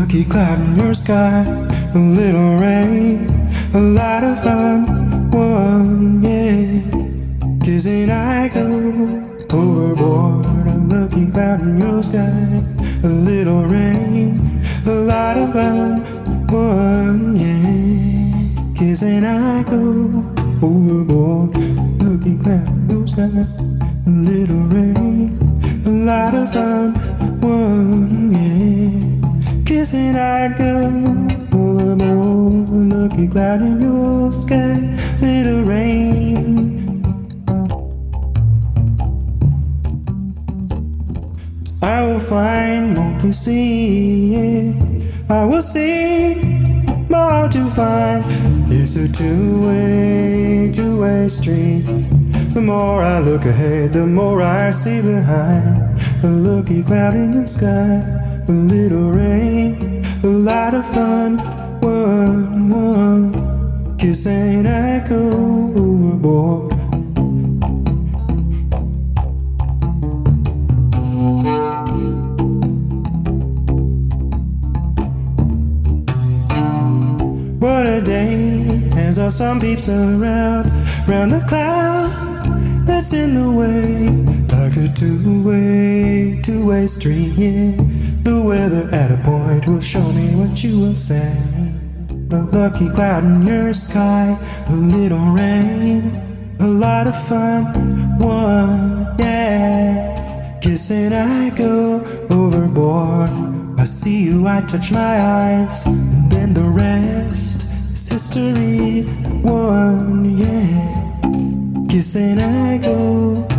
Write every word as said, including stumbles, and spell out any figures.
lucky cloud in your sky, a little rain, a lot of fun, one, yeah. Kissing I go overboard, a lucky cloud in your sky, a little rain, a lot of fun, one, yeah. Kissing I go overboard, lucky cloud in your sky, a little rain, a lot of fun, one, yeah. Kissing I go overboard, lucky cloud in your sky, little rain. I will find more to see, yeah. I will see more to find. It's a two-way, two-way street. The more I look ahead, the more I see behind. A lucky cloud in the sky, a little rain, a lot of fun, one, one. Kissing I go overboard. What a day, as our sun peeps around, round the cloud that's in the way, like a two-way, two-way street, yeah. The weather at a point will show me what you will say. A lucky cloud in your sky, a little rain, a lot of fun, one, yeah. Kissing I go overboard. I see you, I touch my eyes, and then the rest is history, one, yeah. Kissing I go